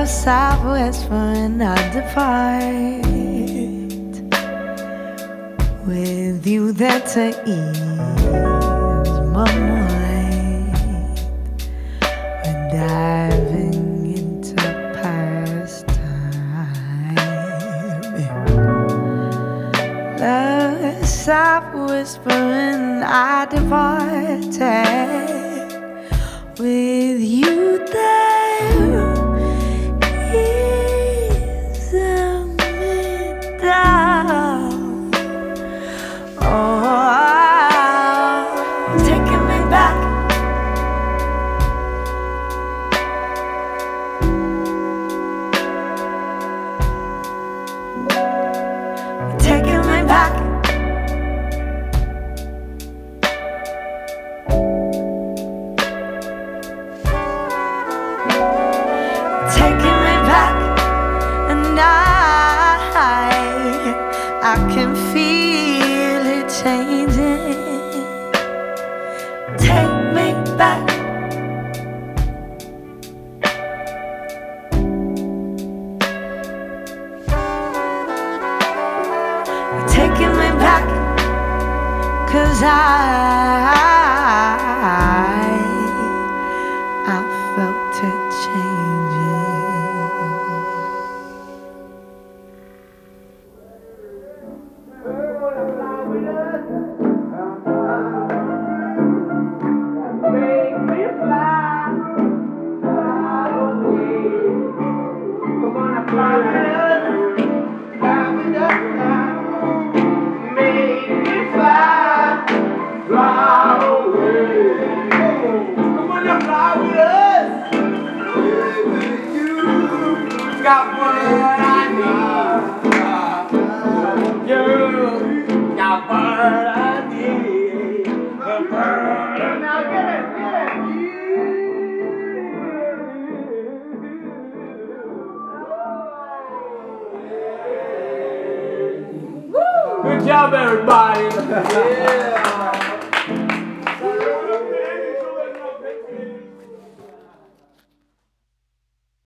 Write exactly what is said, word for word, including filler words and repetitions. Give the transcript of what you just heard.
southwest when I depart, with you there to ease my mind. We're diving into past time. The southwest when I departed, with you there easing me down. Oh, taking me back, taking me back, taking me back, and I, I can feel it changing. Take me back, taking me back, 'cause I, I felt it changing. Make me fly, fly away. Come on, fly with us, fly with us now. Make me fly, fly away. Come on, fly with us. You got what I need. You got what I need. Now get it, get it. Good job, everybody. Yeah.